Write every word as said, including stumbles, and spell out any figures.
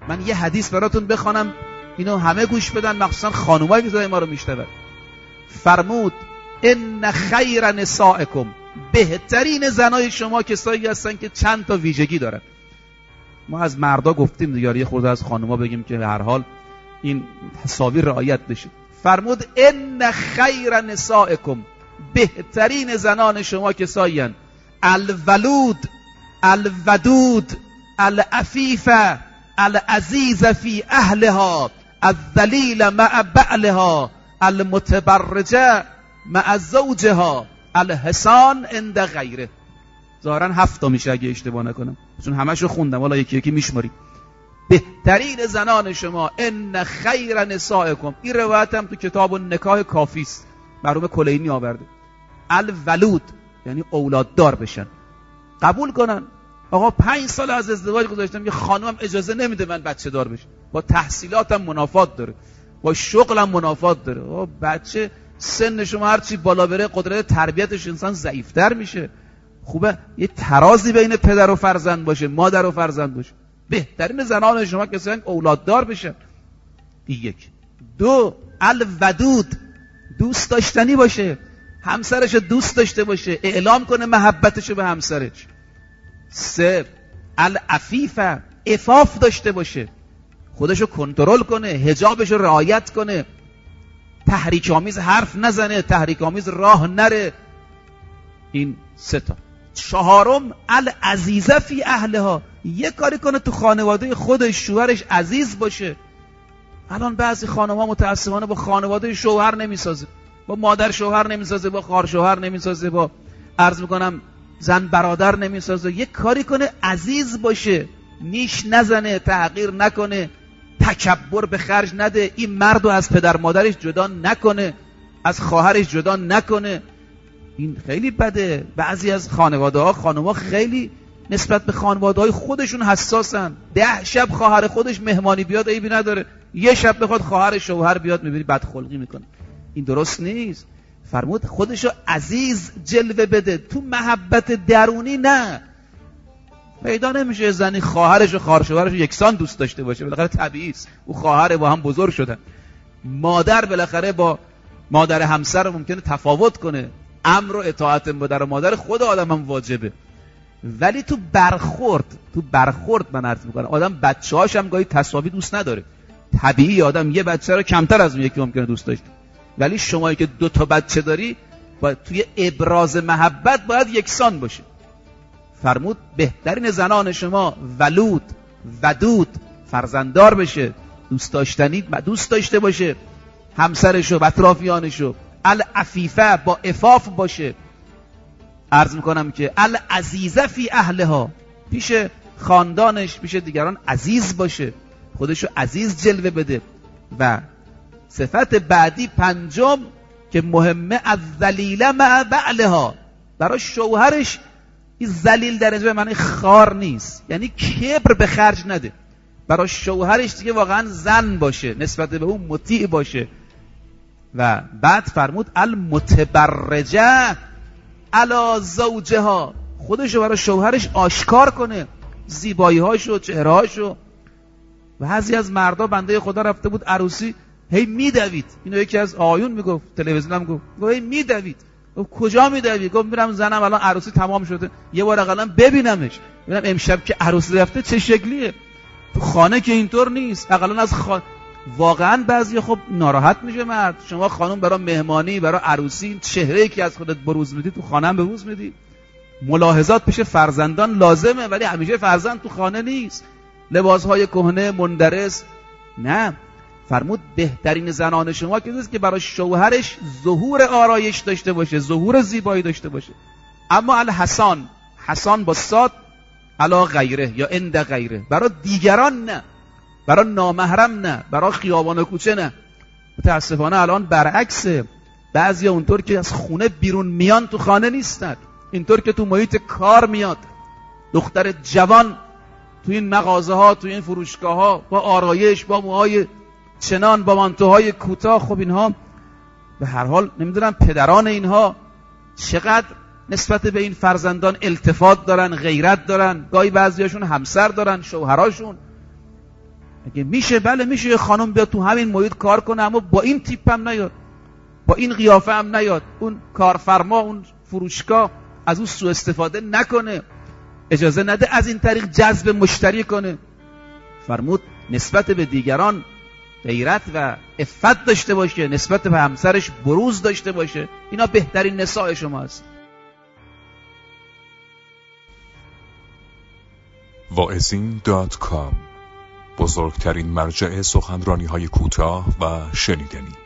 من یه حدیث براتون بخوانم، اینو همه گوش بدن، مخصوصا خانومایی که صدای ما رو میشنون. فرمود ان خیر نسائکم، بهترین زنای شما کسایی هستن که چند تا ویژگی دارن. ما از مردا گفتیم دیگه، یه خورده از خانوما بگیم که هر حال این تصاویر رعایت بشه. فرمود ان خیر نسائکم، بهترین زنان شما کسایی هستن الولود الودود العفیف العزیز فی اهلها الذلیل مع بعلها المتبرجه مع زوجها الحسان عند غیره. ظاهرا هفت تا میشه اگه اشتباه نکنم، چون همشو خوندم، حالا یکی یکی میشماریم. بهترین زنان شما ان خیر نسائکم. این روایت هم تو کتاب النکاح کافی است، مرحوم کلینی آورده. الولود یعنی اولاددار بشن، قبول کنن. آقا پنج سال از ازدواج گذاشتم، یه خانومم اجازه نمیده من بچه دار بشم، با تحصیلاتم منافات داره، با شغلم منافات داره. آقا بچه سن شما هرچی بالا بره قدرت تربیتش انسان ضعیفتر میشه. خوبه یه ترازی بین پدر و فرزند باشه، مادر و فرزند باشه. بهترین زنان شما کسایی اولاددار بشن. یک. دو، الودود، دوست داشتنی باشه، همسرش دوست داشته باشه، اعلام کنه محبتشو به همسرش. سه، العفیف، عفاف داشته باشه، خودشو کنترل کنه، حجابشو رعایت کنه، تحریک آمیز حرف نزنه، تحریک آمیز راه نره. این سه تا. چهارم، العزیزه فی اهلها، یه کاری کنه تو خانواده خودش شوهرش عزیز باشه. الان بعضی خانم‌ها متاسفانه با خانواده شوهر نمیسازه، با مادر شوهر نمیسازه، با خواهر شوهر نمیسازه، با عرض میکنم زن برادر نمیسازه. یه کاری کنه عزیز باشه، نیش نزنه، تحقیر نکنه، تکبر به خرج نده، این مردو از پدر مادرش جدا نکنه، از خواهرش جدا نکنه. این خیلی بده. بعضی از خانواده ها، خانوما خیلی نسبت به خانواده های خودشون حساسن. ده شب خواهر خودش مهمانی بیاد عیبی نداره، یه شب بخواد خواهر شوهر بیاد میبینی بدخلقی میکنه. این درست نیست. فرمود خودشو عزیز جلوه بده، تو محبت درونی نه. پیدا نمیشه زنی خواهرش و خواهر شوهرش یکسان دوست داشته باشه، بالاخره طبیعی است، او خواهر با هم بزرگ شدن. مادر بالاخره با مادر همسر ممکنه تفاوت کنه، امر و اطاعت مادر و مادر خود آدم هم واجبه، ولی تو برخورد تو برخورد من عرض میکنم آدم بچه‌هاش هم گاهی تساوی دوست نداره. طبیعی آدم یه بچه رو کمتر از اون یکی ممکنه دوست داشته، ولی شمایی که دو تا بچه داری باید توی ابراز محبت باید یکسان باشه. فرمود بهترین زنان شما ولود، ودود، فرزنددار بشه، دوست داشتنی دوست داشته باشه همسرشو و اطرافیانشو. العفیفه، با عفاف باشه. عرض میکنم که العزیزه فی اهلها، پیش خاندانش پیش دیگران عزیز باشه، خودشو عزیز جلوه بده. و صفت بعدی پنجم که مهمه، الذلیل مع بعلها، برای شوهرش این ذلیل در اینجا به معنی خار نیست، یعنی کبر به خرج نده. برای شوهرش دیگه واقعا زن باشه، نسبت به اون مطیع باشه. و بعد فرمود المتبرجه علی زوجها، خودشو برای شوهرش آشکار کنه، زیبایی‌هاشو، چهره‌هاشو. و بعضی از مردا بنده خدا رفته بود عروسی، هی میدوید. اینو یکی از آیون میگفت، تلویزیونم گفت، گفت هی میدوید. گفت کجا میدوید؟ گفت میرم زنم الان عروسی تمام شده یه بار اقلا ببینمش، ببینم امشب که عروسی رفته چه شکلیه. تو خانه که اینطور نیست، اقلا از خانه. واقعا بعضی خب ناراحت میشه مرد. شما خانم برای مهمانی، برای عروسی چهره‌ای که از خودت بروز میدی تو خانه هم بروز میدی. ملاحظات پیش فرزندان لازمه، ولی همیشه فرزند تو خانه نیست. لباسهای کهنه مندرس نه. فرمود بهترین زنان شما کسی که برای شوهرش ظهور آرایش داشته باشه، ظهور زیبایی داشته باشه. اما الحسان، حسان با صاد، علا غیره یا عند غیره، برای دیگران نه، برای نامحرم نه، برای خیابان و کوچه نه. متاسفانه الان برعکسه. بعضیا اونطور که از خونه بیرون میان تو خانه نیستن، اینطور که تو محیط کار میاد. دختر جوان تو این مغازه ها، تو این فروشگاه ها، با آرایش، با موهای چنان، با مانتوهای کوتاه. خب اینها به هر حال نمیدونم پدران اینها چقدر نسبت به این فرزندان التفات دارن، غیرت دارن. گاهی بعضیاشون همسر دارن، شوهراشون. اگه میشه بله میشه یه خانم بیاد تو همین محیط کار کنه، اما با این تیپ هم نیاد، با این قیافه هم نیاد، اون کارفرما اون فروشگاه از اون سوء استفاده نکنه، اجازه نده از این طریق جذب مشتری کنه. فرمود نسبت به دیگران غیرت و عفت داشته باشه، نسبت به همسرش بروز داشته باشه. اینا بهترین نساء شما است. واعظین دات کام، بزرگترین مرجع سخنرانی های کوتاه و شنیدنی.